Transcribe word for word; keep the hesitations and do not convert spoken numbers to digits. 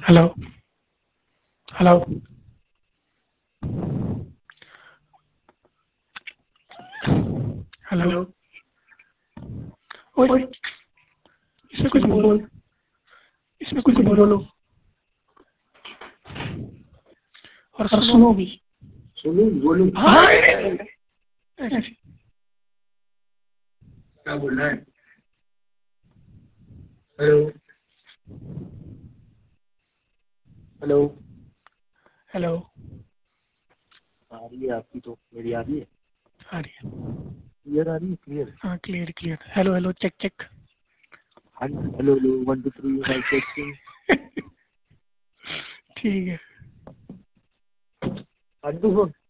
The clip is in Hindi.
हेलो हेलो हेलो ओए इसमें कुछ बोल इसमें कुछ बोलो और सुनो भी सुनो बोलो। हाँ ऐसे क्या बोलना है? Hello hello. हेलो आ रही है आपकी, तो मेरी आ रही है? आ रही है क्लियर आ रही है? क्लियर। हाँ clear clear hello hello check check हाँ hello hello one two three mic testing. ठीक है हाँ तो